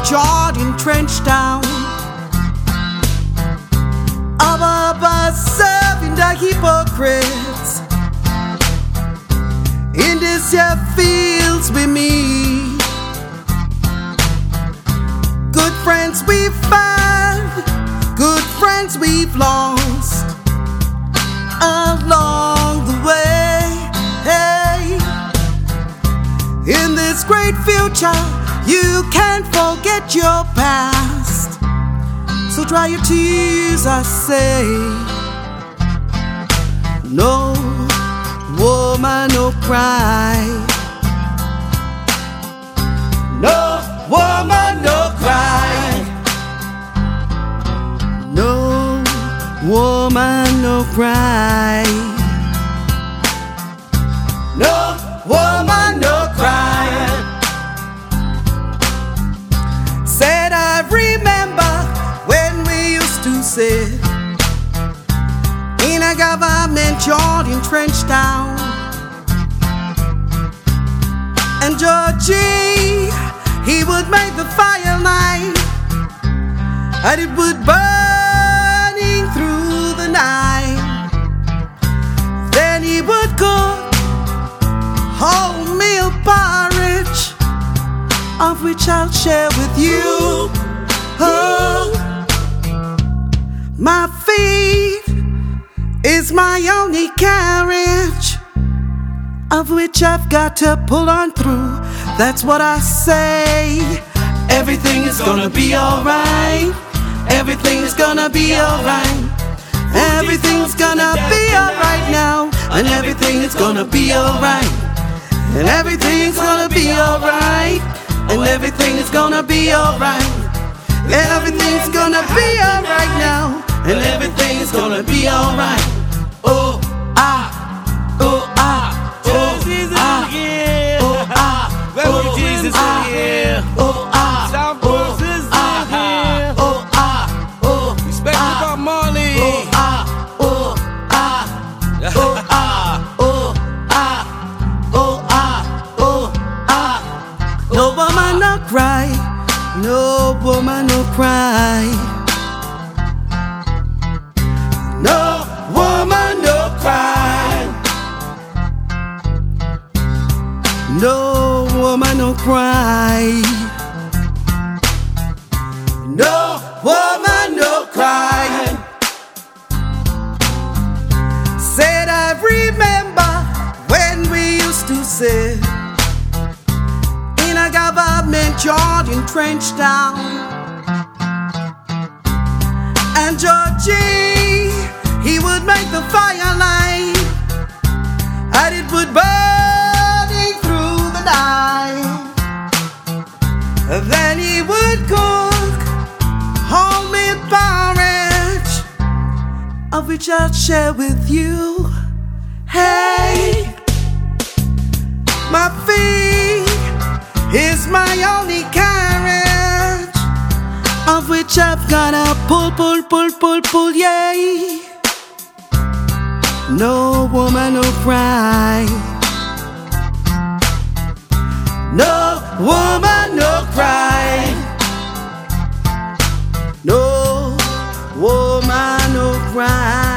Jordan trench down. Our serving the hypocrites in this here fields with me. Good friends we've found, good friends we've lost along the way. Hey, in this great future, you can't forget your past. So dry your tears, I say. No woman, no cry. No woman, no cry. No woman, no cry. No woman, no cry. Said I remember when we used to sit in a government Jordan trench down, and Georgie, he would make the fire light, and it would burning through the night. Then he would cook wholemeal porridge, of which I'll share with you. Oh, my feet is my only carriage, of which I've got to pull on through. That's what I say. Everything is gonna be alright. Everything is gonna be alright. Everything's gonna be alright now, and everything is gonna be alright. And everything's gonna be alright. And everything is gonna be alright. Everything's gonna be alright now, and everything is gonna be alright. Oh, ah, oh, ah, oh, Jesus ah, here. oh, ah, Reverend Jesus ah, here. oh, ah, South oh, Bronx is ah, here. oh, ah, oh, Respect ah, Bob Marley. oh, ah, oh, ah, oh, ah, oh, ah, oh, ah, oh, ah. No woman no cry, no woman no cry. No woman no cry. No woman no cry. No woman no cry. Said I remember when we used to sit in a government Jordan trench down, and Georgie, he would make the fire light, and it would burning through the night. And then he would cook homemade porridge, of which I'll share with you. Hey, my feet is my only carriage, of which I've gotta pull, yay. No woman, no cry. No woman, no cry. No woman, no cry.